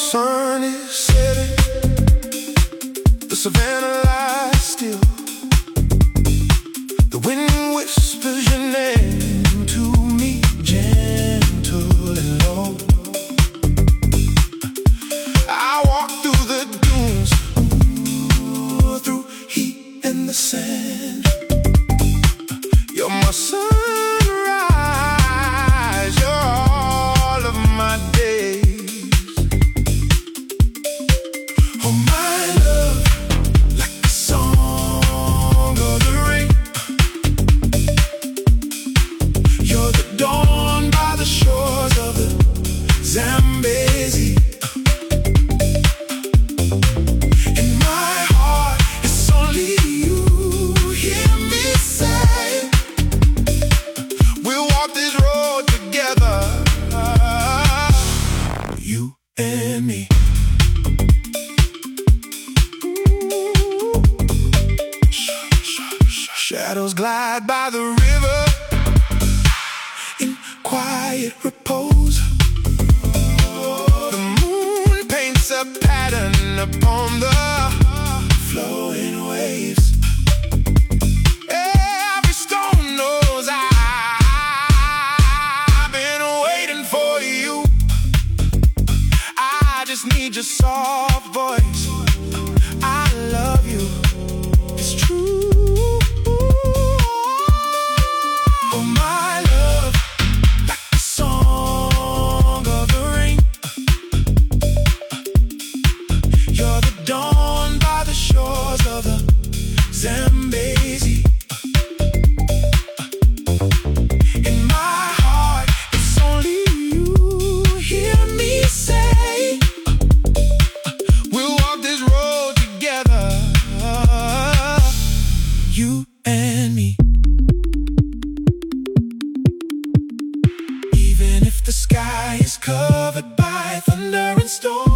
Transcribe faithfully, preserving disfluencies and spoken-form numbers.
sun is setting, the savannah lies still. The wind whispers your name to me, gentle and low. I walk through the dunes, through heat and the sand. You're my sunrise, you're all of my days. Oh my love, like the song of the rain. You're the dawn by the shores of the Zambezi. In my heart, it's only you. Hear me say, we'll walk this road together, you and me. Shadows glide by the river in quiet repose. The moon paints a pattern upon the flowing waves. Every stone knows I've been waiting for you. I just need your soft voice. I love you, it's true. Dawn by the shores of the Zambezi. In my heart, it's only you. Hear me say, we'll walk this road together, you and me. Even if the sky is covered by thunder and storm,